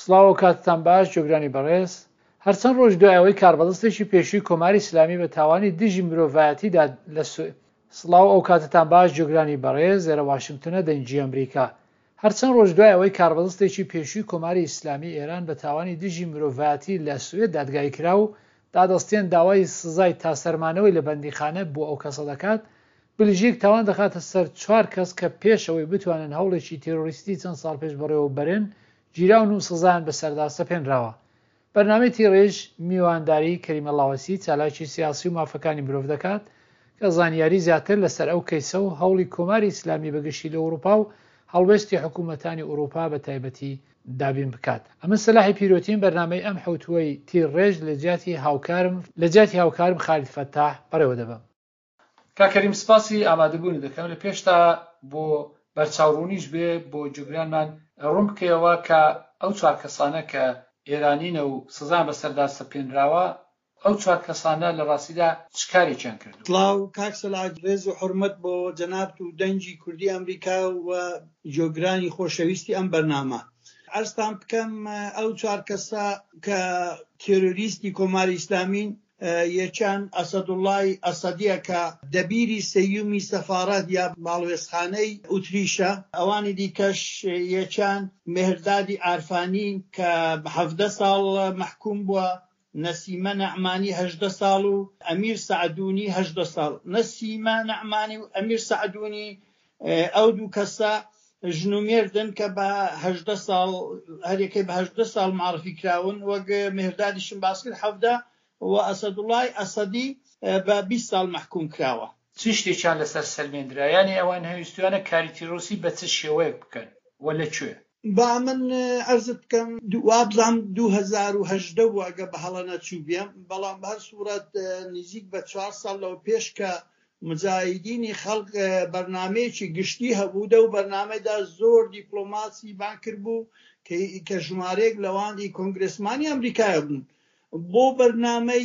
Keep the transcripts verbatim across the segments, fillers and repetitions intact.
سڵاو کاتتان باش جۆگرانی بەڕێز هەرچەند ڕۆژ دوای ئەوەی کاربەدەستێکی پێشووی کۆماری ئیسلامی بە تاوانی دژی مرۆڤایەتیدا لە سوێ سڵاو ئەو کاتتان باش جۆگرانی بەڕێز لێرە واشنگتنە دەنگی ئەمریکا هەرچەند ڕۆژ دوای ئەوەی کاربەدەستێکی پێشووی کۆماری ئیسلامی ئێران بە تاوانی دژی مرۆڤایەتی لە سوێد دادگای کرا و دادەستێن داوای سزای تاسەرمانەوەی لە بەندیخانە بۆ ئەو کەسە دەکات بلژیک تاوان دەخاتە سەر چوار کەس کە پێشەوەی بتوانن هەوڵێکی تێرۆریستی چەند ساڵ پێش بەڕێوە بەرن گیراون و سزایان بەسەردا سەپێنراوە. بەرنامەی تیڕێژ میوانداری کەریمە لاوەسی چالاکی سیاسی و مافەکانی مرۆڤ دەکات کە زانیاری زیاتر لەسەر ئەو کەیسە و هەوڵی کۆماری ئیسلامی بەگشتی لە ئەوروپا و هەڵوێستی حکوومەتانی ئەوروپا بە تایبەتی دابین بکات. ئەمە سەلاحی پیرۆتین بەرنامەی ئەم حوتوەی تیڕێژ لە جیاتی هاوکارم لە جیاتی هاوکارم خالید فەتاح بەڕێوە دەبم. کاکەریم سپاسی ئامادەبوون دەکەم لە پێشتا بۆ بەرچاوڕوونیش بێ بۆ جوگرانمان ڕوون بکەوە کە ئەو چوار کەسانە کە ئێرانینە و سزان بەسەردا سەپێنراوە ئەو چوار کەسانە لە ڕاستیدا چ کارێکیان کردو؟ سڵاو کاک سەلاح ڕێز و حورمەت بۆ جەنابەت و دەنگی کوردی ئەمریکا و جۆگرانی خۆشەویستی ئەم بەرنامە. عەرزتان بکەم ئەو چوار کەسە کە تێرۆریستی کۆماری ئیسلامین یەکیان ئەسەدوڵڵای ئەسەدیە کە دەبیری سەیومی سەفارەت یا باڵوێزخانەی ئوتریشە، ئەوانی دیکەش یەکیان مێهردادی عارفانی کە حەڤدە ساڵ مەحکوم بووە، نەسیمە نەعمانی هەژدە ساڵ و ئەمیر سەعدونی هەژدە ساڵ. نەسیمە نەعمانی و ئەمیر سەعدونی ئەو دوو کەسە ژنومێردن کە بە هەژدە ساڵ هەرێکەی بە هەژدە ساڵ معرفی کراون، وەک مێهردادیشم باس کرد حەڤدە و ئەسەدوڵڵای ئەسەدی بە بیست ساڵ مەحکوم کراوە. چ شتێکیان لەسەر سەلمێنرا؟ یانی ئەوان هەویستوانە کاری تیرۆسی بە چ شێوەیەک بکەن و لەکوێ؟ با من عەرزت بکەم وابزانم دوو هەزار و هەژدە بوو ئەگە بە هەڵە نەچوو بێم، بەڵام بە هەر سوورەت نزیک بە چوار ساڵ لەوە پێش کە مجاهیدینی خەڵق بەرنامەیەکی گشتی هەبوودە و بەرنامەدا زۆر دیپلۆماسی بان کرد بوو کە ژمارەیەک لەوانی کۆنگرێسمانی ئەمریکایە بوون بۆ بەرنامەی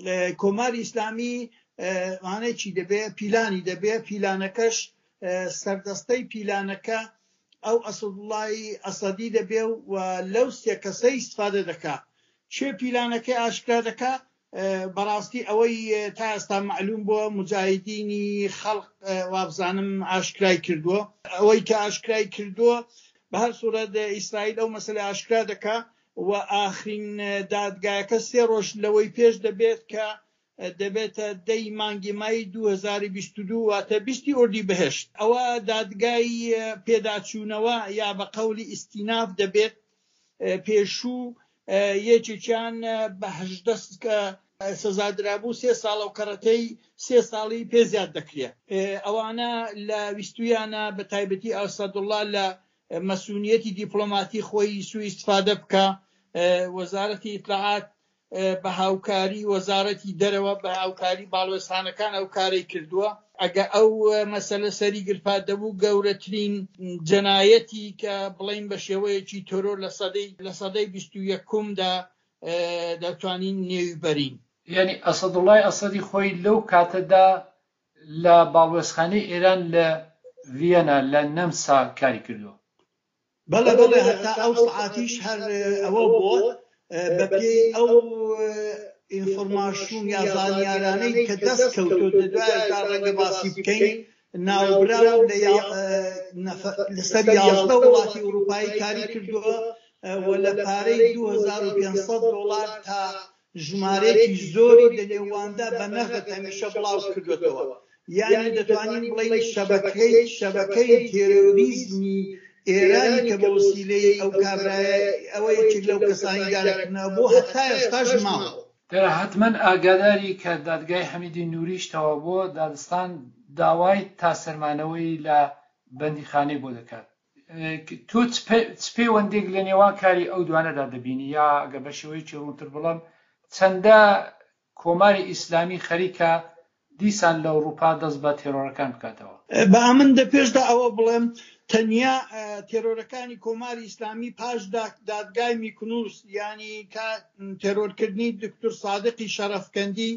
کۆماری ئیسلامی مانێکی دەبێ پیلانی دەبێ، پیلانەکەش سەردەستەی پیلانەکە ئەو ئەسەدوڵڵای ئەسەدی دەبێ و لەو سێ کەسەی ئیستفادە دەکا. چێ پیلانەکەی ئاشکرا دەکا؟ بەڕاستی ئەوەی تا ئێستا معلوم بووە مجاهیدینی خەڵق وابزانم ئاشکرای کردووە. ئەوەی کە ئاشکرای کردووە بە هەر سوورەت ئیسرائیل ئەو مەسەلە ئاشکرا دەکا و ئاخرین دادگایەکە سێ ڕۆژ لەوەی پێش دەبێت کە دەبێتە دەی مانگی مای دوو هەزار و بیست و دوو واتە بیستی ئۆردیبەهێشت. ئەوە دادگای پێداچوونەوە یا بە قەولی ئیستیناف دەبێت. پێشوو یەکێکیان بە هەژدە سەزادرابوو سێ ساڵە و کەڕەتەی سێ ساڵی پێ زیاد دەکرێت. ئەوانە لە ویستویانە بە تایبەتی ئەسەدوڵڵا لە مەسئولیەتی دیپلۆماتی خۆی سوء ئیستفادە بکە، وەزارەتی ئیطلاعات بە هاوکاری وەزارەتی دەرەوە بە هاوکاری باڵوێزخانەکان ئەو کارەی کردووە. ئەگە ئەو مەسەلە سەری گرفات دەبوو گەورەترین جەنایەتی کە بڵین بە شێوەیەکی تۆرۆر لە سەدەی لە سەدەی بیست و یەکەمدا دەتوانین نێوی بەرین. یعنی ئەسەدوڵڵای ئەسەدی خۆی لەو کاتەدا لە باڵوێزخانەی ئێران لە ڤیەنا لە نەمسا کاری کردووە. بەڵێ بەڵێ هەتا ئەو سەعاتیش هەر ئەوە بووە بەپێی ئەو ئینفۆرماسیۆن یا زانیارانەی کە دەست کەوتۆ دوای تا ڕەنگە باسی بکەین ناوبراو لەسەر یازدە وڵاتی ئەوروپایی کاری کردووە و لە پارەی دوو هەزار و پێنج سەد دۆڵار تا ژمارەیەکی زۆری لە نێواندا بە نەخت هەمیشە بڵاو کردوێتەوە. یعنی دەتوانین بڵین شەبەکەی شەبەکەی تێرۆریزمی ئێرانی کە بە وسیلەی ئەو کابرایە ئەوە یەکێک لەو کەسانی گالەکردنەوە بۆ هەتا ئێستاش ماوە. دەرە حتمەن ئاگاداری کە دادگای حەمیدی نووریشتەوە بۆ دادستان داوای تاسەرمانەوەی لە بەندیخانەی بۆ دەکات. تۆ چ پەیوەندێک لە نێوان کاری ئەو دوانەدا دەبینی یا ئەگە بە شێوەیەکی ڕوونتر بڵێم چەندە کۆماری ئیسلامی خەریکە دیسان لە ئەوروپا دەست بە تێرۆرەکان بکاتەوە؟ بە ئەمن دەپێشدا ئەوە بڵێم تەنیا تێرۆرەکانی کۆماری ئیسلامی پاش دادگای میکنوس ینی کە تێرۆرکردنی دکتۆر سادقی شەرەفکەندی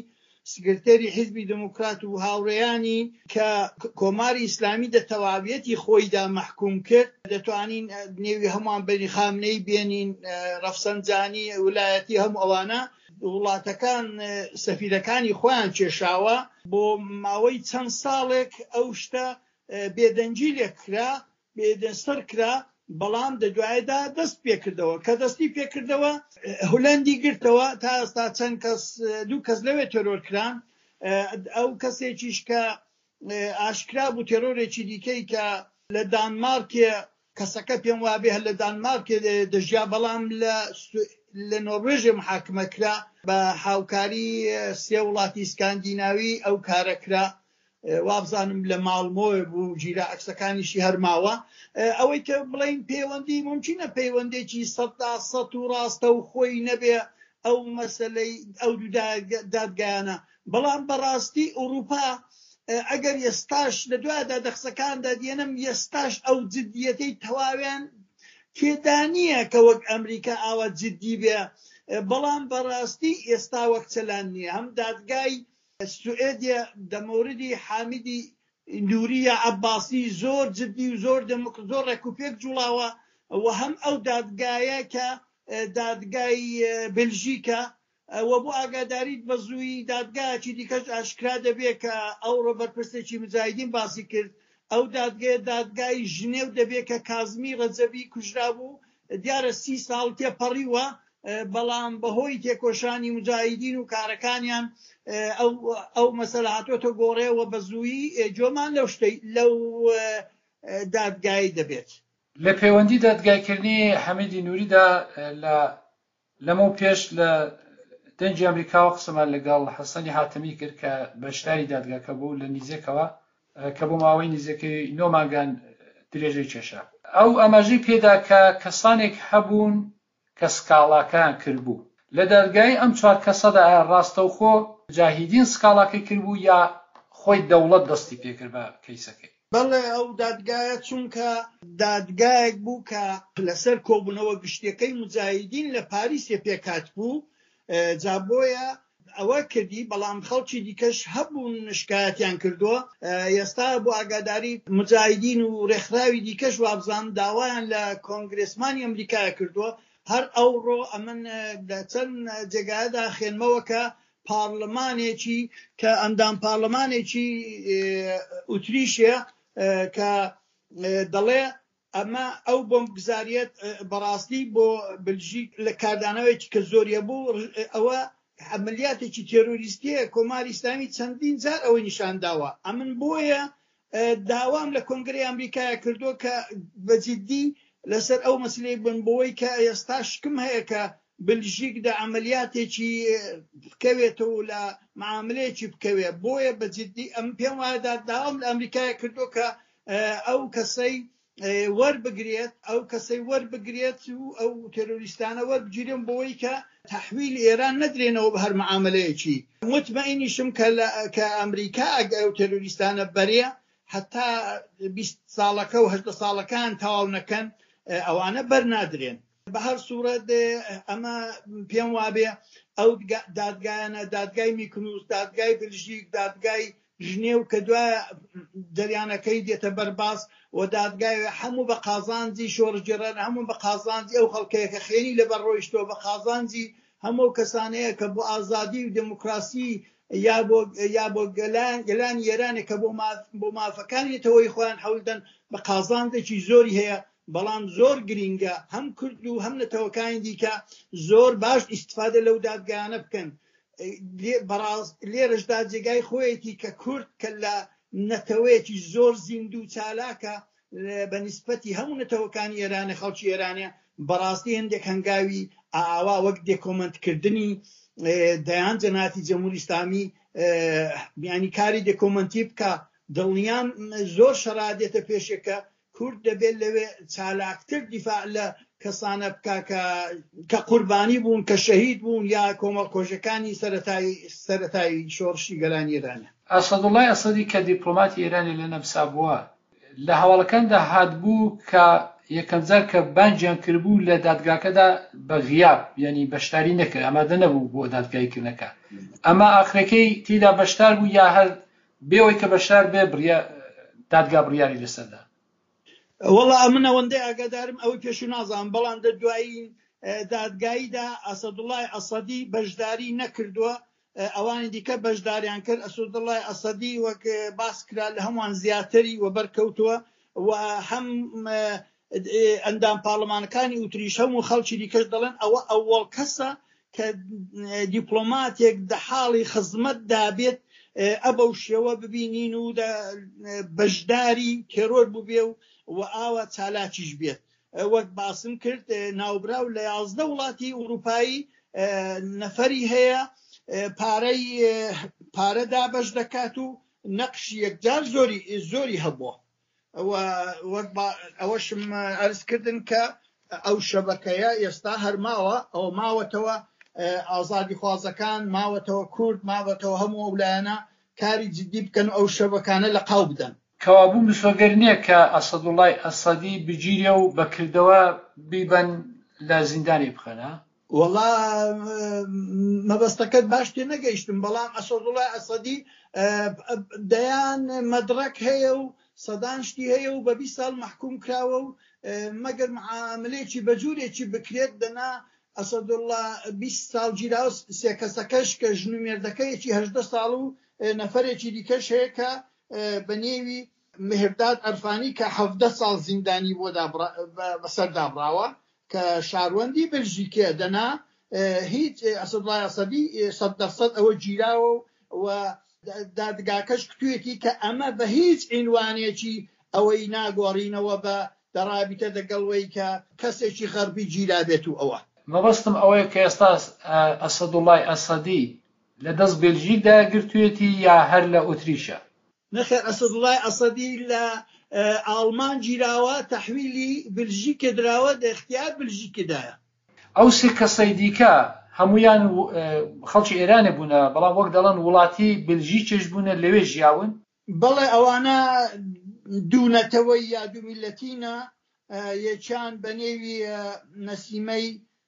سکرتێری حیزبی دموکرات و هاوڕێیانی کە کۆماری ئیسلامی دەتەواویەتی خۆیدا مەحکوم کرد دەتوانین نێوی هەمووان بەنی خامنەی بێنین ڕەفسەنجانی ویلایەتی هەموو ئەوانە وڵاتەکان سەفیرەکانی خۆیان کێشاوە بۆ ماوەی چەند ساڵێک ئەو شتە بێدەنجی لێکرا بێدەنسەر کرا بەڵام دەدوایەدا دەست پێکردەوە کە دەستی پێکردەوە هولەندی گرتەوە تا ئێستا چەند کەس دوو کەس لەوێ تێرۆرکران ئەو کەسێکیش کە ئاشکرا بوو تێرۆرێکی دیکەی کە لە دانمارکێ کەسەکە پێم وابێ هەر لە دانمارکێ دەژیا بەڵام لە نۆڕێژێ محاکمەکرا بە هاوکاری سێ وڵاتی سکاندیناوی ئەو کارەکرا وابزانم لە ماڵمۆی بوو گیرە عەکسەکانیشی هەرماوە ئەوەی کە بڵین پەیوەندی ممکنە پەیوەندێکی سەد تا سەد و ڕاستە و خۆی نەبێ ئەو مەسەلەی ئەو دوو دادگایانە بەڵام بەڕاستی ئەوروپا ئەگەر ئێستاش لە دوایدا دەخسەکاندا دێنم ئێستاش ئەو جددیەتەی تەواویان تێدا نییە کە وەک ئەمریکا ئاوە جددی بێ بەڵام بەڕاستی ئێستا وەک چەلان نییە هەم دادگای سوئێدیا دەمەوردی حامیدی نووریە عەباسی زۆر جددی و زۆر زۆر ڕێکوپێک جوڵاوە و هەم ئەو دادگایە کە دادگای بلژیکە و بۆ ئاگاداریت بە زووی دادگایەکی دیکەش ئاشکرا دەبێت کە ئەو ڕۆبەرپرسێکی مجاهیدین باسی کرد ئەو دادگای دادگای ژنێو دەبێت کە کازمی ڕەجەبی کوژرا بوو دیارە سی ساڵ تێپەڕیوە بەڵام بەهۆی تێکۆشانی مجاهیدین و کارەکانیان ئەو مەسەلە هاتوۆتە گۆڕێەوە بە زوویی جۆمان لەو شتەی لەو دادگای دەبێت لە پەیوەندی دادگایکردنی حەمیدی نووریدا لەمە پێش لە دەنجی ئەمریکاوە قسەمان لەگەڵ حەسەنی حاتەمی کرد کە بەشداری دادگاکە بوو لە نیزێکەوە کە بۆ ماوەی نزیکەی نۆ مانگان درێژەی کێشا ئەو ئەماژەی پێدا کە کەسانێک هەبوون کە سکاڵاکان کردبوو لە دادگای ئەم چوار کەسەدا ڕاستەوخۆ مجاهیدین سکاڵاکەی کردبوو یا خۆی دەوڵەت دەستی پێکرد بە کەیسەکەی بەڵێ ئەو دادگایە چونکە دادگایەک بوو کە لەسەر کۆبوونەوە گشتەکەی مجاهیدین لە پاریسێ پێکات بوو جا بۆیە ئەوە کردی بەڵام خەڵکی دیکەش هەبوون شکایەتیان کردووە ئێستا بۆ ئاگاداری مجاهیدین و ڕێکخراوی دیکەش وابزان داوایان لە کۆنگرێسمانی ئەمریکا کردووە هەر ئەوڕۆ ئەمن لە چەند جێگایەدا خێنمەوە کە پارلەمانێکی کە ئەندام پارلەمانێکی ئوتریشیە کە دەڵێ ئەمە ئەو بۆمبگزاریەت بەڕاستی بۆ بلژیک لە کاردانەوەیکی کە زۆریە بوو ئەوە عملیاتێکی تێرۆریستیە کۆماری ئیسلامی چەندین جار ئەوەی نیشانداوە ئەمن بۆیە داوام لە کۆنگرەی ئەمریکایە کردووە کە بەجددی لەسەر ئەو مەسلەی بنبەوەی کە ئێستا شکم هەیە کە بلژیکدا عملیاتێکی بکەوێتەوە لە معاملەیەکی بکەوێت بۆیە بەجددی ئەم پێم وایە داوام لە ئەمریکایە کردووە کە ئەو کەسەی وەربگرێت ئەو کەسەی وەربگرێت و ئەو تێرۆریستانە وەربگیرن بۆی کە تەحویل ئێران نەدرێنەوە بە هەر معاملەیەکی مطمئینیشم کە ئەمریکا ئەگە ئەو تێرۆریستانە بەرێ حتا بیست ساڵەکە و هەژدە ساڵەکان تەواو نەکەن ئەوانە بەرنادرێن بە هەر سوورەت ئەمە پێم وابێ ئەو دادگایانە دادگای میکنوس دادگای بلژیک دادگای ژنێو کە دوای جەریانەکەی دێتە بەرباس و دادگای هەموو بە قازانجی شۆڕجێران هەموو بە قازانجی ئەو خەڵکەیە کە خێنی لەبەر ڕۆیشتەوە بە قازانجی هەموو کەسانەیە کە بۆ ئازادی و دموکراسی یا بۆ گەلانی ئێرانێک کە بۆ مافەکانیەتەوەی خۆیان حەولدەن بە قازانجێکی زۆری هەیە بەڵام زۆر گرینگە هەم کورد و هەم نەتەوەکانی دیکە زۆر باش ئیستفادە لەو دادگایانە بکەن لێرەشدا جێگای خۆیەتی کە کورد کە لە نەتەوەیەکی زۆر زیندوو چالاکە بە نیسبەتی هەموو نەتەوەکانی ئێرانە خەڵکی ئێرانە بەڕاستی هەندێک هەنگاوی ئاوا وەک دێکۆمەنتکردنی دەیان جەناتی جەمهوری ئیسلامی بیانی کاری دێکۆمەنتی بکە دڵنیام زۆر شەرادێتە پێشەکە کورد دەبێت لەوێ چالاکتر دیفاع لە کەسانە بکە کە قوربانی بوون کە شەهید بوون یا کۆمەڵکۆژەکانی سەرەتایی شۆڕشی گەلانی ئێرانە ئەسەدوڵڵای ئەسەدی کە دیپلۆماتی ئێرانی لە نەمسا بووە لە هەواڵەکاندا هاتبوو کە یەکەم جار کە بانجیان کردبوو لە دادگاکەدا بە غیاب یعنی بەشداری نەکرد ئەمادە نەبوو بۆ دادگایکردنەکە ئەمە ئاخرەکەی تێدا بەشدار بوو یا هەر بێەوەی کە بەشدار بێ دادگا بڕیاری لەسەردا وەڵا من ئەوەندەی ئاگادارم ئەوەی پێش و نازانم بەڵام دە دوایی دادگاییدا ئەسەدوڵڵای ئەسەدی بەشداری نەکردووە ئەوانی دیکە بەشداریان کرد ئەسەدوڵڵای ئەسەدی وەک باس کرا لە هەمووان زیاتری و بەرکەوتووە و هەم ئەندام پاڵەمانەکانی وتریش هەموو خەڵکی دیکەش دەڵێن ئەوە ئەوەڵ کەسە کە دیپلۆماتێک دە حاڵی خزمەت دابێت ئەبە و شێوە ببینین و بەشداری تێرۆر بووبێ و و ئاوە چالاکیش بێت وەک باسم کرد ناوبراو لە یازدە وڵاتی ئوروپایی نەفەری هەیە پارەی پارەدا بەش دەکات و نەقشی یەکجار زۆری زۆری هەبووە ئەوەشم ئەرزکردن کە ئەو شەبەکەیە ئێستا هەرماوە ئەو ماوەتەوە ئازادی خوازەکان ماوەتەوە کورد ماوەتەوە هەموو ئەولایەنە کاری جدی بکەن ئەو شەبەکانە لە قاو بدەن کەوابوو مسۆگەر نییە کە ئەسەدوڵڵای ئەسەدی بگیرێ و بەکردەوە بیبەن لە زیندانی بخەنە وەڵا مەبەستەکەت باش تێ نەگەیشتم بەڵام ئەسەدوڵڵای ئەسەدی دەیان مەدرەک هەیە و سەدان شتی هەیە و بە بیست ساڵ مەحکوم کراوە و مەگەر معاملەیەکی بەجوورێکی بکرێت دەنا ئەسەدوڵڵا بیست ساڵ گیراوە سێ کەسەکەش کە ژنومێردەکەیەکی هەژدە ساڵ و نەفەرێکی دیکەش هەیە کە بەنێوی مهرداد ئەرفانی کە حەڤدە ساڵ زیندانی بۆ بەسەردابراوە کە شاروەندی بلژیکێ دەنا هیچ ئەسەدوڵڵای ئەسەدی سەد دەرسەد ئەوە گیراوە و دادگاکەش کتوێتی کە ئەمە بە هیچ عینوانێکی ئەوەی ناگۆڕینەوە بە دەڕابیتە دەگەڵەوەی کە کەسێکی غەربی گیرابێت و ئەوە مەبەستم ئەوەیە کە ئێستا ئەسەدوڵڵای ئەسەدی لە دەست بێلژیکدا گرتوێتی یا هەر لە ئۆتریشە نەخێر ئەسەدوڵڵای ئەسەدی لە ئاڵمان گیراوە تەحویلی بلژیکە دراوە لە اختیار بلژیکدایە ئەو سێ کەسەی دیکە هەمویان خەڵکی ئێرانە بوونە بەڵام وەک دەڵێن وڵاتی بلژیکیش بوونە لەوێ ژیاون بەڵێ ئەوانە دوونەتەوەی یا دوومیلەتینە یەکیان بەنێوی نەسیمەی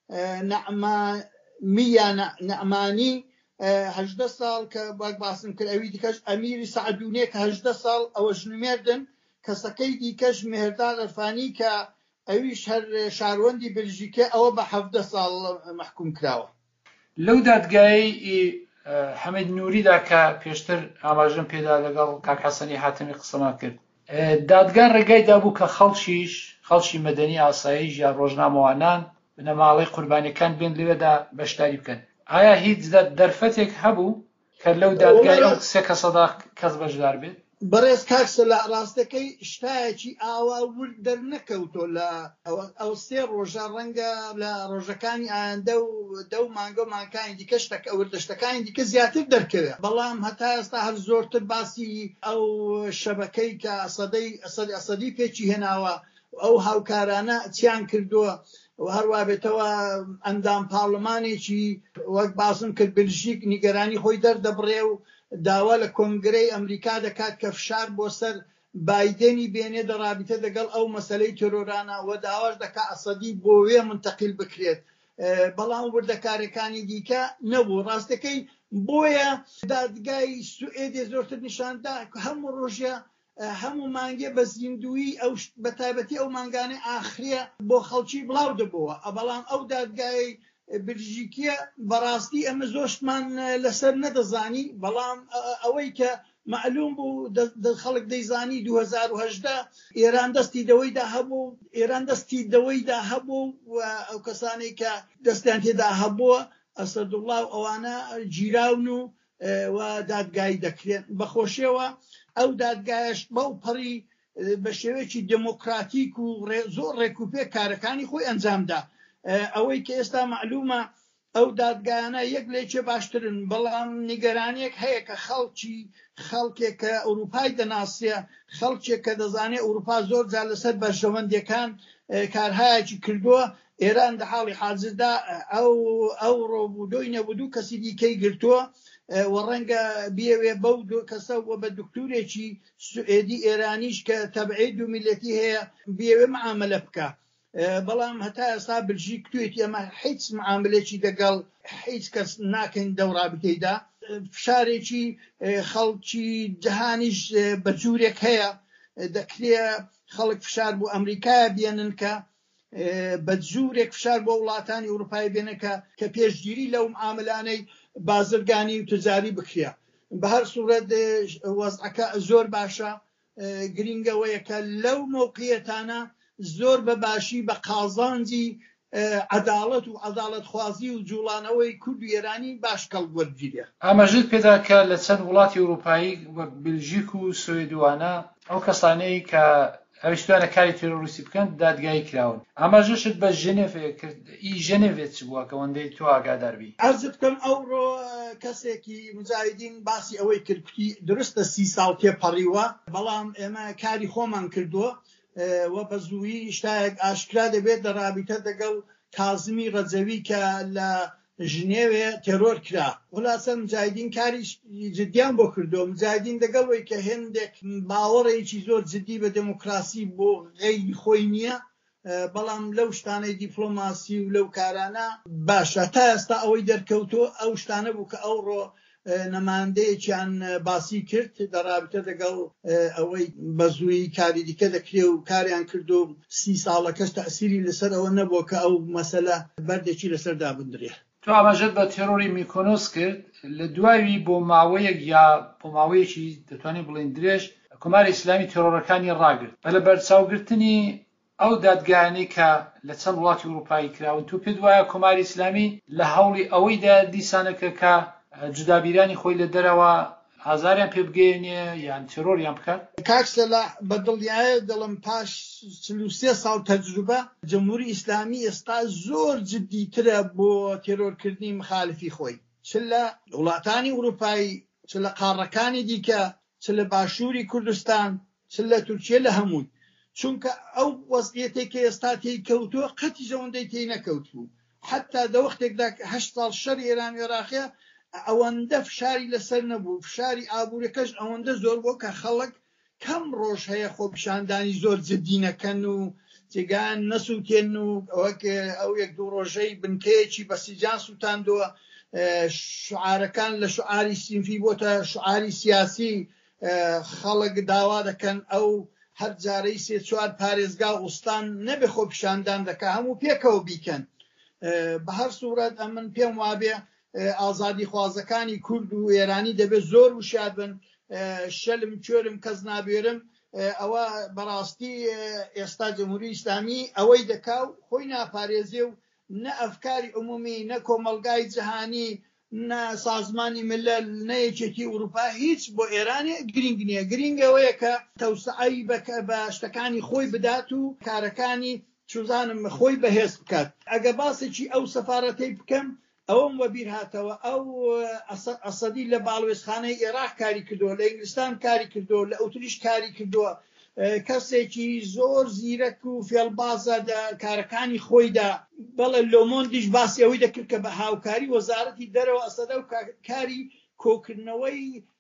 نەعمانیە نەعمانی هەژدە ساڵ کە باک باسم کرد ئەوی دیکەش ئەمیری سەعدونێ کە هەژدە ساڵ ئەوە ژنومێردن کەسەکەی دیکەش مهرداد ئەرفانی کە ئەویش هەر شاروەندی بلژیکە ئەوە بە حەڤدە ساڵ مەحکوم کراوە لەو دادگایی حەمید نووریدا کە پێشتر ئاماژەم پێدا لەگەڵ کاک حەسەنی حاتمی قسەمان کرد دادگا ڕێگای دابوو کە خەڵکیش خەڵکی مەدەنی ئاساییش یا ڕۆژنامەوانان بنەماڵەی قوربانیەکان بێن لەوێدا بەشداری بکەن ئایا هیچ دەرفەتێک هەبوو کە لەو دادگای ئەو سێ کەسەدا کەس بەشدار بێت بەڕێز کاکسە لە ڕاستەکەی شتایەکی ئاوا ورد دەرنەکەوتۆ لە ئەو سێ ڕۆژە ڕەنگە لە ڕۆژەکانی ئایندە و دەو مانگە و مانگەکانی دیکە شتەکە وردەشتەکانی دیکە زیاتر دەرکەوێت بەڵام هەتا ئێستا هەر زۆرتر باسی ئەو شەبەکەی کە ئەسەدەی ئەسەدی پێچی هێناوە ئەو هاوکارانە چیان کردووە و هەروە بێتەوە ئەندام پاڵمانێکی وەک باسم کرد بلژیک نیگەرانی خۆی دەردەبڕێ و داوا لە کۆنگرەی ئەمریکا دەکات کە فشار بۆ سەر بایدێنی بێنێ دەڕابیتە دەگەڵ ئەو مەسەلەی تۆرۆرانە و داواش دەکات ئەسەدی بۆ وێ منتەقیل بکرێت بەڵام وردەکارەکانی دیکە نەبوو ڕاستەکەی بۆیە دادگای سوئێدی زۆرتر نیشاندا هەموو ڕۆژە هەموو مانگێ بە زیندوی ئەو بەتایبەتی ئەو مانگانەی ئاخریە بۆ خەڵکی بڵاو دەبەوە بەڵام ئەو دادگای بلژیکیە بەڕاستی ئەمە زۆشتمان لەسەر نەدەزانی بەڵام ئەوەی کە معلوم بوو خەڵک دەیزانی دوو هەزار و هەژدە ئێران دەستی دەوەیدا هەبوو ئێران دەستی دەوەیدا هەبوو و ئەو کەسانی کە دەستیان تێدا هەبووە ئەسەدوڵڵا و ئەوانە گیراون و و دادگایی دەکرێن بەخۆشیەوە ئەو دادگایش بەو پەڕی بە شێوەیەکی دموکراتیک و زۆر ڕێکوپێ کارەکانی خۆی ئەنجامدا ئەوەی کە ئێستا معلومە ئەو دادگایانە یەک لێکێ باشترن بەڵام نیگەرانێک هەیە کە خەڵکی خەڵکێک کە ئەوروپای دەناسیە خەڵکێک کە دەزانێت ئەوروپا زۆر جار لەسەر بەرژەوەندەکان کارهایەکی کردووە ئێران لە حاڵی حاضردا ئەو ئەو ڕۆبوودۆی نەبوو دوو کەسی دیکەی گرتووە وەڕەنگە بیەوێ بەو کەسە بە دکتورێکی سوئێدی ئێرانیش کە تەبعی دوو میلەتی هەیە بیەوێ معاملە بکە. بەڵام هەتا ئێستا بلژیک توێتی ئەمە هیچ معاملێکی لەگەڵ هیچ کەس ناکەین دەوڕابتەیدا. فشارێکی خەڵکی جەهانیش بە جوورێک هەیە، دەکرێ خەڵک فشار بۆ ئەمریکایە بێنن کە بە جوورێک فشار بۆ وڵاتانی ئەوروپای بێنەکە کە پێشگیری لەو معاملانەی بازرگانی و تجاری بکرێ. بە هەر سوورەت وەزعەکە زۆر باشە، گرنگەوەیە کە لەو موقعیەتانە زۆر بەباشی بە قازانجی عەداڵەت و عەداڵەتخوازی و جوڵانەوەی کورد و ئێرانی باش کەڵ وەرگیرێ. ئاماژەت پێدا کە لە چەند وڵاتی ئەوروپایی وەک بلژیک و سوێدوانە ئەو کەسانەی کە هەویستوانە کاری تێرۆریستی بکەن دادگایی کراون. ئاماژەشت بە ژنێڤ کرد، ئی ژنێڤێت بووە کە ئەوەندەی تۆ ئاگاداربی. عەرزت بکەم ئەوڕۆ کەسێکی مجاهیدین باسی ئەوەی کرد کوتی درستە سی ساڵ تێپەڕیوە، بەڵام ئێمە کاری خۆمان کردووە و بە زوویی شتایەک ئاشکرا دەبێت لە رابطە دەگەڵ کازمی ڕەجەوی کە لە ژنێوێ تێرۆر کرا. خولاسە مجاهیدین کاری جدیان بۆ کردووە. مجاهیدین دەگەڵەوەی کە هێندێک باوەڕێکی زۆر جدی بە دموکراسی بۆ غەیری خۆی نییە، بەڵام لەو شتانەی دیپلۆماسی و لەو کارانە باشە. تا ئێستا ئەوەی دەرکەوتۆ ئەو شتانە بوو کە ئەوڕۆ نەماندەیەکیان باسی کرد دەرابطە دەگەڵ ئەوەی بە زووی کاری دیکە دەکرێ و کاریان کردو سی ساڵەکەش تەئسیری لەسەر ئەوە نەبووە کە ئەو مەسەلە بەردێکی لەسەر دابدرێ. تۆ ئاماژەت بە تێرۆری میکۆنۆس کرد، لە دوایوی بۆ ماوەیەک یا بۆ ماوەیەکی دەتوانین بڵین درێژ کۆماری ئیسلامی تێرۆرەکانی ڕاگرت. بە لە بەرچاوگرتنی ئەو دادگایانەی کە لە چەند وڵاتی ئەوروپایی کراون، تو پێت وایە کۆماری ئیسلامی لە هەوڵی ئەوەیدا دیسانەکە کە جودابیرانی خۆی لە دەرەوە ئازاریان پێ بگەێنێ یان تێرۆریان بکات؟ کاک سەلاح بەدڵنیایە دڵم پاش چل و سێ ساڵ تەجروبە جمهوری ئیسلامی ئێستا زۆر جدیترە بۆ تێرۆرکردنی مخالفی خۆی، چ لە وڵاتانی ئەوروپایی، چ لە قاڕەکانی دیکە، چ لە باشووری کوردستان، چ لە تورکیە، لە هەمووی. چونکە ئەو وەزعیەتێکی ئێستا تێی کەوتووە قەتی ئەوەندەی تێی نەکەوتبوو. حتا دەوەختێکدا هەشت ساڵ شەڕی ئێران عێراقیە ئەوەندە فشاری لەسەر نەبوو، فشاری ئابوووریەکەش ئەوەندە زۆر بوو کە خەڵک کەم ڕۆژ هەیە خۆپیشاندانی زۆر جدی نەکەن و جێگان نەسووتێن و ئەو یەک دوو ڕۆژەی بنکەیەکی بە سیجان سووتاندووە. شعارەکان لە شعاری سینفی بۆتە شعاری سیاسی، خەڵک داوا دەکەن ئەو هەر جارەی سێ چوار پارێزگا وستان نەبێ خۆپیشاندان دەکە، هەموو پێکەوە بیکەن. بە هەر سوورەت ئەمن پێم وابێ ئازادی خوازەکانی کورد و ئێرانی دەبێت زۆر وشاد بن. شەلم کوێرم کەس نابێرم، ئەوە بەڕاستی ئێستا جمهوری ئیسلامی ئەوەی دەکا و خۆی ناپارێزێ و نە ئەفکاری عمومی، نە کۆمەلگای جەهانی، نە سازمانی ملل، نە یەکێتی ئەوروپا هیچ بۆ ئێرانێ گرنگ نییە. گرنگەوەیە کە تەوسعەی بە شتەکانی خۆی بدات و کارەکانی چوزانم خۆی بەهێز بکات. ئەگە باسێکی ئەو سەفارەتەی بکەم، ئەوم وەبیر هاتەوە ئەو ئەسەدی لە باڵوێزخانەی عێراق کاری کردووە، لە ئینگلیستان کاری کردووە، لە ئەوتریش کاری کردووە. کەسێکی زۆر زیرەک و فێڵبازە کارەکانی خۆیدا. بەڵێ لۆمۆندیش باسی ئەوەی دەکرد کە بە هاوکاری وەزارەتی دەرەوە ئەسەدە و کاری کۆکردنەوەی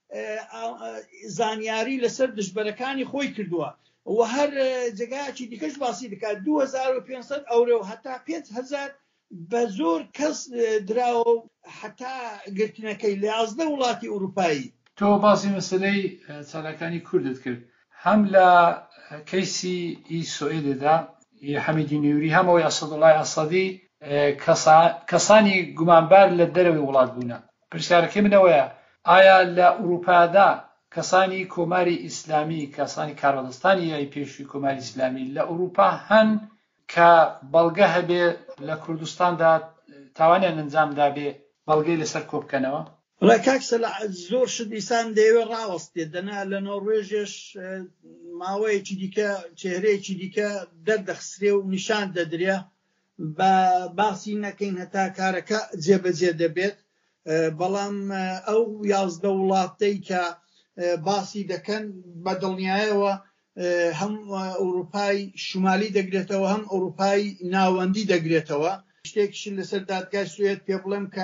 زانیاری لەسەر دژبەرەکانی خۆی کردووە و هەر جێگایەکی دیکەش باسی دەکات دوو هەزار و پێنج سەد ئەورۆ هەتا پێنج هەزار بە زۆر کەس دراوە و حتا گرتنەکەی لە یازدە وڵاتی ئەوروپایی. تۆ باسی مەسەلەی چالاکانی کوردت کرد، هەم لە کەیسی ئی سوئێدەدا حەمیدی نووری هەمەوەی ئەسەدوڵای ئەسەدی کەسانی گومانبار لە دەرەوەی وڵات بوونە. پرسیارەکەی منەوەیە ئایا لە ئەوروپادا کەسانی کۆماری ئیسلامی، کەسانی کاربەدەستانی یای پێشووی کۆماری ئیسلامی لە ئەوروپا هەن کە بەڵگە هەبێ لە کوردستاندا تاوانیان ئەنجامدا بێ بەڵگەی لەسەر کۆ بکەنەوە؟ ڕێکاک سەلاح زۆر شت دیسان دەیەوێت ڕاوەستێت. دەنا لە نۆڕێژێش ماوەیەکی دیکە چێهرەیەکی دیکە دەردەخسرێ و نیشان دەدرێ بە باسی نەکەین هەتا کارەکە جێبەجێ دەبێت. بەڵام ئەو یازدە وڵاتەی کە باسی دەکەن بە دڵنیایەوە هەم ئەوروپای شمالی دەگرێتەوە، هەم ئەوروپای ناوەندی دەگرێتەوە. شتێکیش لەسەر دادگای سوێد پێ بڵێم کە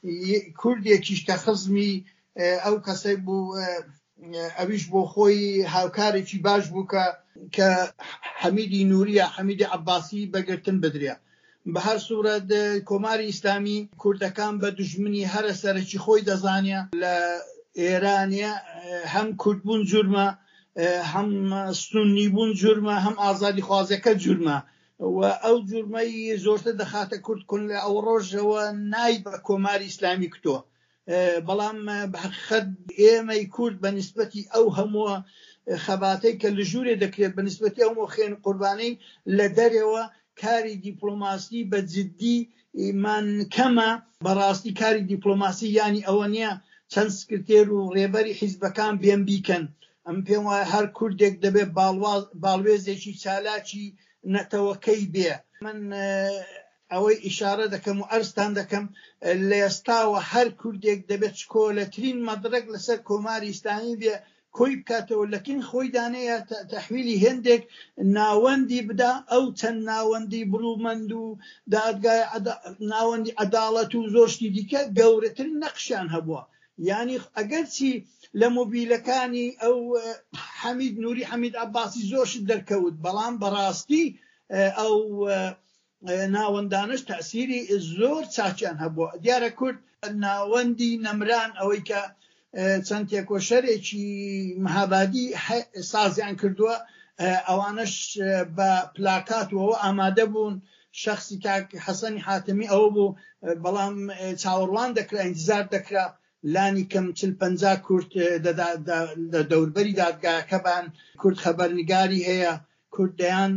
کوردێکیش کە خزمی ئەو کەسەی بوو ئەویش بۆ خۆی هاوکارێکی باش بوو کە کە حەمیدی نووریە حەمیدی عەباسی بەگرتن بدرێ. بە هەر سوورەت کۆماری ئیسلامی کوردەکان بە دوژمنی هەرە سەرەکی خۆی دەزانێ لە ئێرانە هەم کوردبوون جورمە، هەم سونی بوون جورمە، هەم ئازادی خوازەکە جورمە و ئەو جورمەی زۆرتر دەخاتە کورد کون لە ئەو ڕۆژەوە نای بە کۆماری ئیسلامی کتۆ. بەڵام بەحقیقەت ئێمەی کورد بە نیسبەتی ئەو هەموو خەباتەی کە لە ژوورێ دەکرێت بە نیسبەتی ئەو خێن قوربانەی لە دەرەوە کاری دیپلۆماسی بە جددی مان کەمە. بەڕاستی کاری دیپلۆماسی ینی ئەوە نییە چەند سکرتێر و ڕێبەری حیزبەکان بێن بیکەن. ئەم پێم وایە هەر کوردێک دەبێت باڵوێزێکی چالاکی نەتەوەکەی بێ. من ئەوەی ئیشارە دەکەم و ئەرزتان دەکەم لە ئێستاوە هەر کوردێک دەبێت کۆلەترین مەدرەک لەسەر کۆماری ئیسلامی بێ کۆی بکاتەوە، لەکن خۆی دانەیە تەحویلی هێندێک ناوەندی بدا، ئەو چەند ناوەندی بڵومەند و دادگای ناوەندی عەداڵەت و زۆرشتی دیکە گەورەتر نەقشیان هەبووە. یعنی ئەگەر چی لە مۆبیلەکانی ئەو حەمید نووری حەمید عەباسی زۆرشت دەرکەوت، بەڵام بەڕاستی ئەو ناوەندانش تەسیری زۆر چاچیان هەبووە. دیارە کورد ناوەندی نەمران ئەوەی کە چەند تێکۆشەرێکی مەهابادی سازیان کردووە، ئەوانش بە پلاکاتەوە ئامادە بوون. شخصی کاک حەسەنی حاتمی ئەوە بوو، بەڵام چاوەڕوان دەکرا، ئینتیزار دەکرا لانی کەم چل پەنجا کورد لە دەوربەری دادگاکە بان کورد خەبەرنگاری هەیە، کورد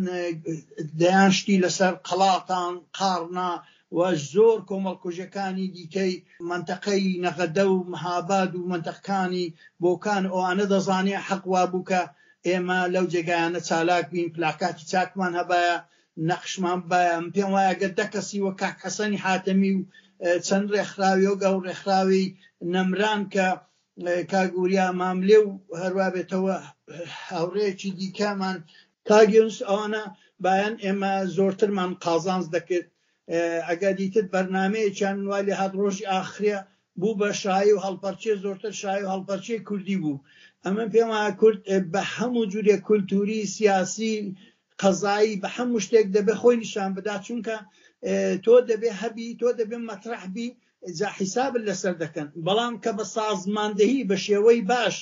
دەیان شتی لەسەر قەڵاتان قارنا و زۆر کۆمەڵکوژەکانی دیکەی منتەقەی نەغەدە و مەهاباد و منتەقەکانی بۆکان ئەوانە دەزانێ حەق وا بوو کە ئێمە لەو جێگایانە چالاک بین، پلاکاتی چاکمان هەبایە، نەقشمان بایە. پێم وایە گە دە کەسی وە کاک حەسەنی حاتەمی و چەند ڕێکخراوی و گەڵ ڕێکخراوی نەمران کە کاگوریا ماملێ و هەروە بێتەوە هاوڕێکی دیکەمان کاگەنس، ئەوانە بایەن ئێمە زۆرترمان قازانز دەکرد. ئەگە دیتت بەرنامەیەکیان وای لە هەت ڕۆژی ئاخرە بوو بە شایی و هەڵپەرچێ، زۆرتر شایی و هەڵپەرچێ کوردی بوو. ئەمە پێم وایە کورد بە هەموو جورێ کولتوری، سیاسی، قەزایی بە هەموو شتێک دەبێ خۆی نیشان بدا، چونکە تۆ دەبێ هەبی، تۆ دەبێ مەترەح بی، جا حیسابت لەسەر دەکەن. بەڵام کە بە سازماندەهی بە شێوەی باش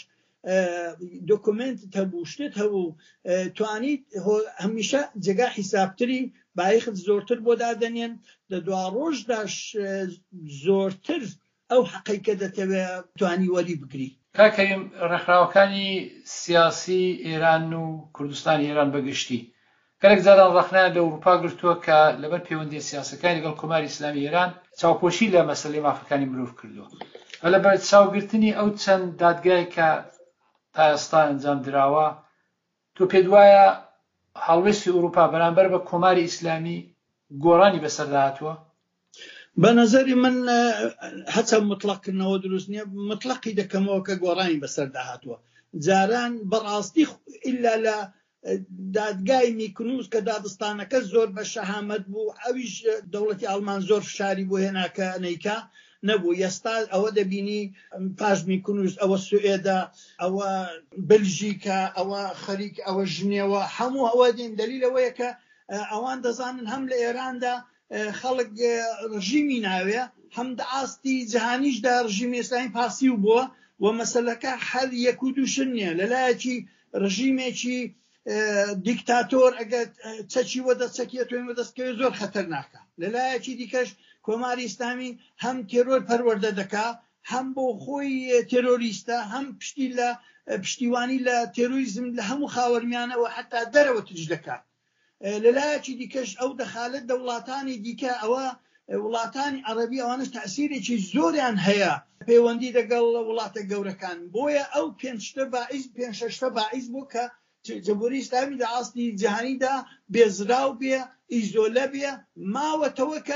دۆکومنتت هەبوو، شتت هەبوو، توانیت هەمیشە جێگا حیسابتری بایخت زۆرتر بۆ دادەنێن، لە دوا ڕۆژداش زۆرتر ئەو حەقەی کە دەتەوێت توانی وەری بگری. کاکەیم ڕێکخراوەکانی سیاسی ئێران و کوردستانی ئێران بەگشتی گەلێک جاران ڕەخنیان لە ئەوروپا گرتووە کە لەبەر پەیوەندی سیاسەکانی لەگەڵ کۆماری ئیسلامی ئێران چاوپۆشی لە مەسەلەی مافەکانی مرۆڤ کردووە. لەبەر چاوگرتنی ئەو چەند دادگای کە تا ئێستا ئەنجام دراوە، تۆ پێت وایە هەڵوێستی ئەوروپا بەرامبەر بە کۆماری ئیسلامی گۆڕانی بەسەردا هاتووە؟ بە نەزەری من هەچە مطلقکردنەوە دروست نییە، مطلقی دەکەمەوە کە گۆڕانی بەسەردا هاتووە. جاران بەڕاستی ئیلا لە دادگای میکنوس کە دادستانەکە زۆر بە شەهامەت بوو، ئەویش دەوڵەتی ئەڵمان زۆر فشاری بۆ هێناکە نەیکا نەبوو. ئێستا ئەوە دەبینی پاش میکنوس ئەوە سوئێدا، ئەوە بلژیکا، ئەوە خەریک، ئەوە ژنێوە، هەموو ئەوە دێن دلیلەوەیە کە ئەوان دەزانن هەم لە ئێراندا خەڵک ڕژیمی ناوێ، هەم دەئاستی جەهانیشدا ڕژیمی ئێسلامی پاسیو بووە و مەسەلەکە هەر یەک و دووشن نییە. لەلایەکی ڕژیمێکی دیکتاتۆر ئەگەر چەکی وەدەچەکێت توێن وەدەستکەوێت زۆر خەتەرناکە، لەلایەکی دیکەش کۆماری ئیسلامی هەم تێرۆر پەروەردە دەکا، هەم بۆ خۆی تێرۆریستە، هەم پشتی لە پشتیوانی لە تێروریزم لە هەموو خاوەرمیانەوە حتا دەرەوە تج دەکات. لەلایەکی دیکەش ئەو دەخالت دە وڵاتانی دیکە، ئەوە وڵاتانی عەرەبی ئەوانش تەئسیرێکی زۆریان هەیە پەیوەندی لەگەڵ وڵاتە گەورەکان. بۆیە ئەو پێنج شتە باعیس پێنج شەشتە باعیس بوو کە جەمهوری ئیسلامی لە ئاستی جیهانیدا بێزراو بێ، ئیزۆلە بێ، ماوەتەوە کە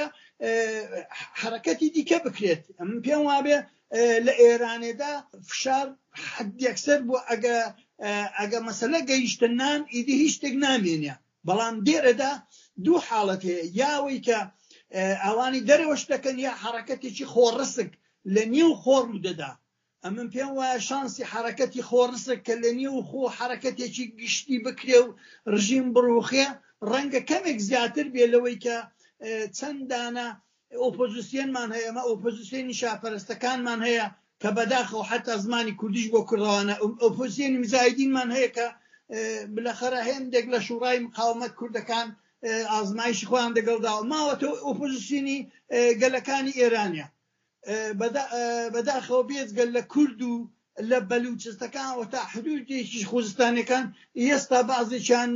حرەکەتی دیکە بکرێت. من پێم وابێ لە ئێرانێدا فشار حەدیەکسەر بوو، ئەگە مەسەلە گەیشتنان ئیدی هیچ شتێک نامێنێ. بەڵام دێرەدا دوو حاڵەت هەیە، یاوەی کە ئەوانی دەرەوەش دەکەن یا حرەکەتێکی خۆڕسک لە نێو خۆڕ دەدا. ئەمن پێم وایە شانسی حرەکەتی خۆڕسک کە لە نێو خۆ حرەکەتێکی گشتی بکرێ و ڕژیم بڕوخێ ڕەنگە کەمێک زیاتر بێ لەوەی کە چەندانە ئۆپۆزیسیۆنمان هەیە، ئەمە ئۆپۆزیسیۆنی شاپەرستەکانمان هەیە کە بەداخەوە حتا زمانی کوردیش بۆ کردوانە، ئۆپۆزیسیۆنی مجاهیدینمان هەیە کە بلەخەرە هێندێک لە شوڕای مقاومەت کوردەکان ئازمایشی خۆیان دەگەڵداوە. ماوەتە ئۆپۆزیسیۆنی گەلەکانی ئێرانە بەداخەوە بێجگەل لە کورد و لە بەلوچستەکانەوە تا حدودێکی خوزستانەکان ئێستا بازێکیان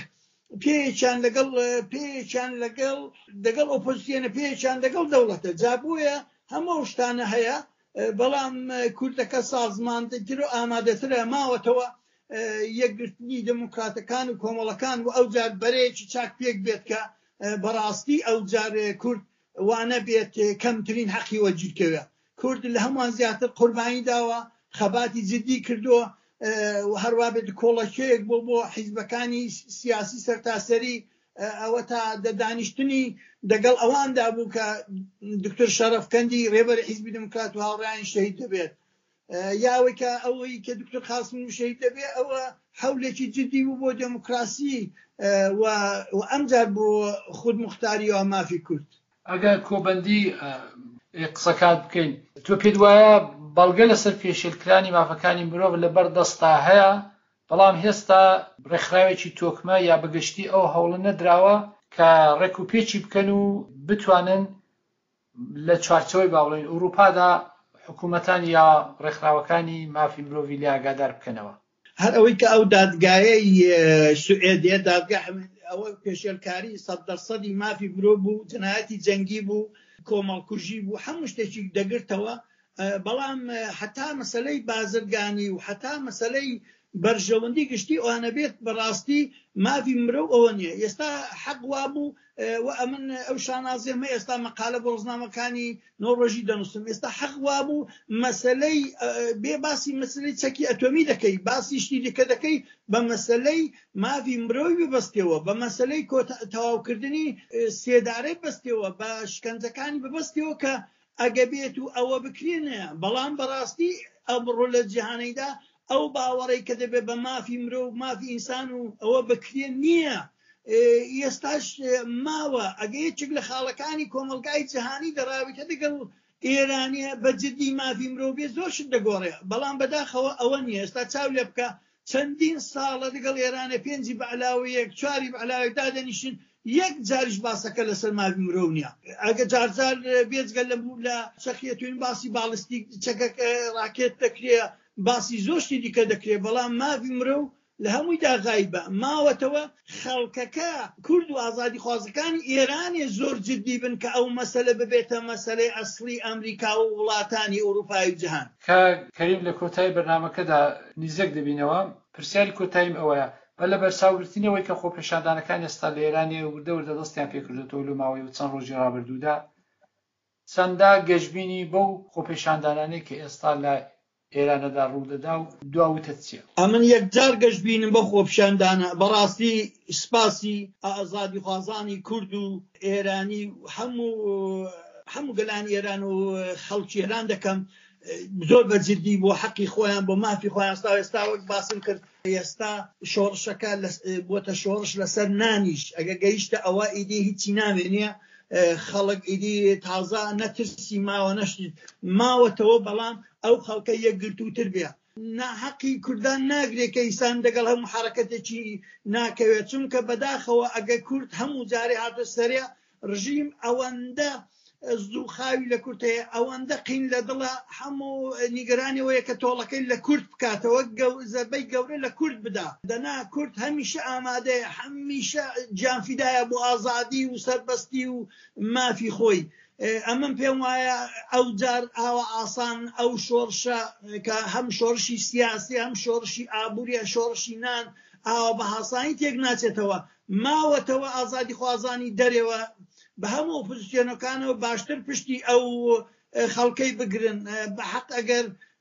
پێیان لەگەڵ پێیان لەگەڵ دەگەڵ ئۆپۆزیسیۆنە پێیان دەگەڵ دەوڵەتە جابووە هەموو شتانە هەیە، بەڵام کوردەکە سازماندەتر و ئامادەترە ماوەتەوە یەکگرتنی دموکراتەکان و کۆمەڵەکان و ئەو جار بەرەیەکی چاک پێک بێت کە بەڕاستی ئەو جار کورد وانە بێت کەمترین حەقی وەرگیرکەوێ. کورد لە هەمووان زیاتر قوربانی داوە، خەباتی جدی کردووە و هەروە بێت کۆڵەکەیەک بۆ بۆ حیزبەکانی سیاسی سەرتاسەری ئەوە تا دەدانیشتنی دەگەڵ ئەواندا بوو کە دکتۆر شەرەفکەندی ڕێبەری حیزبی دموکرات و هاوڕێیان شەهید دەبێت، یاوەی کە ئەوەی کە دکتۆر قاسم شەهید دەبێت ئەوە حەولێکی جدی بوو بۆ دموکراسی و ئەمجار بۆ خود موختاریەوە مافی کورد. ئەگەر کۆبەندی قسەکات بکەین، تۆ پێت وایە بەڵگە لەسەر پێشێلکرانی مافەکانی مرۆڤ لەبەر دەستا هەیە، بەڵام هێستا ڕێکخراوێکی تۆکمە یا بەگشتی ئەو هەوڵە نەدراوە کە ڕێک و پێچی بکەن و بتوانن لە چوارچەوەی باوڵین ئەوروپادا حکوومەتان یا ڕێکخراوەکانی مافی مرۆڤی لێ ئاگادار بکەنەوە. هەر ئەوەی کە ئەو دادگایەی سوئێدیە دادگای ئەوە پێشێلکاری سەد دەرسەدی مافی مرۆڤ بوو، جنایەتی جەنگی بوو، کۆمەڵکوژی بوو، هەموو شتێکی دەگرتەوە، بەڵام حتا مەسەلەی بازرگانی و حتا مەسەلەی بەرژەوەندی گشتی ئەوانە بێت بەڕاستی مافی مرۆڤ ئەوە نییە. ئێستا حەق وا بوو و ئەمن ئەو شانازێمە ئێستا مەقالە بۆ ڕۆژنامەکانی نۆڕۆژی دەنووسم، ئێستا حەق وا بوو مەسەلەی بێ باسی مەسەلەی چەکی ئەتۆمی دەکەی، باسی شتی دیکە دەکەی، بە مەسەلەی مافی مرۆڤی بەستەوە، بە مەسەلەی تەواوکردنی سێدارەی بەستەوە، بە شکنجەکانی ببەستەوە کە ئەگە بێت و ئەوە بکرێنە. بەڵام بەڕاستی ئەمڕۆ لە جیهانەیدا ئەو باوەڕەی کە دەبێت بە مافی مرۆڤ مافی ئینسان و ئەوە بکرێن نییە. ئێستاش ماوە ئەگە یەکێک لە خاڵەکانی کۆمەلگای جیهانی دەڕاویتە دەگەڵ ئێرانیە بە جدی مافی مرۆڤ بێ زۆر شت دەگۆڕێ، بەڵام بەداخەوە ئەوە نییە. ئێستا چاو لێ بکە چەندین ساڵە دەگەڵ ئێرانە پێنجی بە عەلاوە یەک چواری بە عەلاوە یەک دادەنیشن، یەک جاریش باسەکە لەسەر مافی مرۆڤ نییە. ئەگە جارجار بێجگە لە لە چەخیەتوین باسی باڵستیک چەکەک ڕاکێت دەکرێ، باسی زۆر شتی دیکە دەکرێت، بەڵام مافی مرۆڤ لە هەموویدا غایبە. ماوەتەوە خەڵکەکە کورد و ئازادی خوازەکانی ئێرانێ زۆر جدی بن کە ئەو مەسەلە ببێتە مەسەلەی ئەسڵی ئەمریکا و وڵاتانی ئەوروپای و جیهان. کە کەریم لە کۆتایی بەرنامەکەدا نزیک دەبینەوە، پرسیاری کۆتاییم ئەوەیە بە لە بەرچاوگرتنەوەی کە خۆپێشاندانەکان ئێستا لە ئێرانێ وردە وردە دەستیان پێکردێتەوە لە ماوەی چەند ڕۆژی ڕابردوودا، چەندە گەشتبینی بەو خۆپێشاندانانەی کە ئێستا لە ئێرانەدا ڕوودەدا و دواوتە چییە؟ ئەمن یەکجار گەشتبینم بە خۆپیشاندانە، بەڕاستی سپاسی ئازادی خوازانی کورد و ئێرانی هەموو هەموو گەلانی ئێران و خەڵکی ئێران دەکەم، زۆر بەجددی بۆ حەقی خۆیان بۆ مافی خۆیان ئێستا ئێستا وەک باسم کرد، ئێستا شۆڕشەکە بۆتە شۆڕش لەسەر نانیش، ئەگە گەیشتە ئەوە ئیدی هیچی نامێنێ، خەڵک ئیدی تازە نەترسی ماوە نەشتی ماوەتەوە، بەڵام ئەو خەڵکە یەکگرتووتر بێ. ناحەقی کوردان ناگرێت کە ئیسان دەگەڵ هەموو حرەکەتێکی ناکەوێت، چونکە بەداخەوە ئەگە کورد هەموو جارێ هاتە سەرێ ڕژیم ئەوەندە زوو خاوی لە کورد هەیە، ئەوەندە قین لە دڵە، هەموو نیگەرانیەوەیە کە تۆڵەکەی لە کورد بکاتەوە، زەبەی گەورە لە کورد بدا. دەنا کورد هەمیشە ئامادەیە، هەمیشە گیانفیدایە بۆ ئازادی و سەربەستی و مافی خۆی. ئەمن پێم وایە ئەو جار ئاوە ئاسان ئەو شۆڕشە کە هەم شۆڕشی سیاسی هەم شۆڕشی ئابووریە شۆڕشی نان ئاوە بە هاسانی تێک ناچێتەوە. ماوەتەوە ئازادی خوازانی دەرێوە بە هەموو ئۆپۆزیسیۆنەکانەوە باشتر پشتی ئەو خەڵکەی بگرن. بە حەق ئەگەر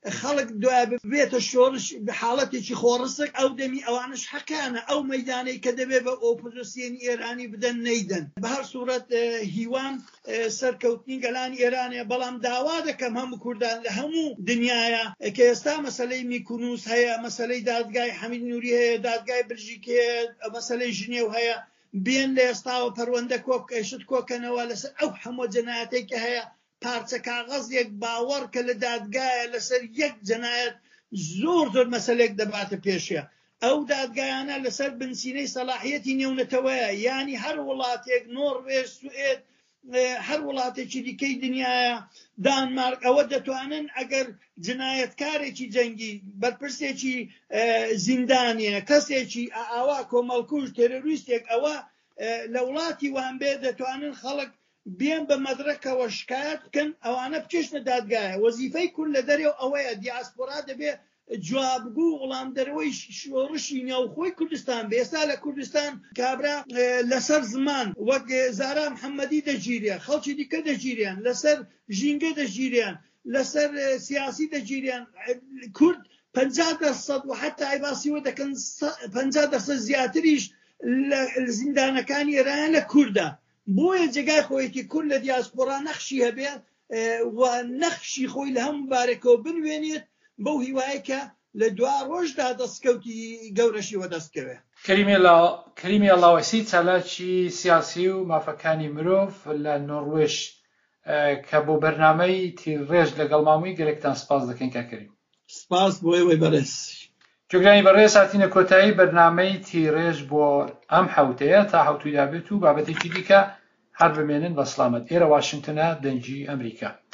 خەڵک دوای بێتە شۆڕش حاڵەتێکی خۆڕسک ئەو دەمی ئەوانش حەکانە ئەو مەیدانەی کە دەبێت بە ئۆپۆزیسیۆنی ئێرانی بدەن نەیدەن بە هەر سوورەت هیوان سەرکەوتنی گەلانی ئێرانێ بەڵام داوا دەکەم هەموو کوردان لە هەموو دنیاە کە ئێستا مەسەلەی میکونوس هەیە مەسەلەی دادگای حەمید نووری هەیە دادگای بلژیکی هەیە مەسەلەی ژنێو هەیە بێن لە ئێستاوە پەروەندە کۆبکەشت کۆکەنەوە لەسەر ئەو هەموو جەنایەتێکە هەیە پارچە کاغەزێک باوەڕ کە لە دادگایە لەسەر یەک جەنایەت زۆر زۆر مەسەلێک دەباتە پێشەیە ئەو دادگایانە لەسەر بنسینەی سەلاحیەتی نێونەتەوەیە ینی هەر وڵاتێک نۆڕوێژ سوئێد هەر وڵاتێکی دیکەی دنیاە دانمارک ئەوە دەتوانن ئەگەر جنایەتکارێکی جەنگی بەرپرسێکی زیندانیە کەسێکی ئاوا کۆمەڵکوژ تێرۆریستێک ئەوە لە وڵاتی وان بێ دەتوانن خەڵک بێن بە مەدرەکەوە شکایەت بکەن ئەوانە بچێشنە دادگایە وەزیفەی کورد لە دەرێو ئەوەیە دیاسپۆرا دەبێ جوابگو وەڵام دەرەوەی شۆڕشی نێوخۆی کوردستان بێ ئێستا لە کوردستان کابرا لەسەر زمان وەک زارا محەممەدی دەگیریان خەڵکی دیکە دەگیریان لەسەر ژینگە دەگیریان لەسەر سیاسی دەگیریان کورد پەنجا دەسەد و حتا ئایباسیوە دەکەن پەنجا دەسەد زیاتریش لە زیندانەکانی ئێران لە کووردە بۆیە جێگای خۆیەتی کورد لە دیاسپۆرا نەخشی هەبێت و نەخشی خۆی لە هەموو بارێکەوە بنوێنێت بەو هیوایە کە لە دوا ڕۆژدا دەستکەوتی گەورەشیوە دەستکەوێت کەریمی ئەڵاوەسی چالاکی سیاسی و مافەکانی مرۆڤ لە نۆڕوێژ کە بۆ بەرنامەی تیرڕێژ لەگەڵ مامووی گەلێکتان سپاس دەکەین کاکەریم سپاس بۆ ئێوەی بەڕێز جۆگرانی بەڕێز هاتینە کۆتایی بەرنامەی تیرڕێژ بۆ ئەم حەوتەیە تا حەوتوی دابێت و بابەتێکی دیکە هەر بمێنن بە سڵامەت ئێرە واشنگتنە دەنگی ئەمریکا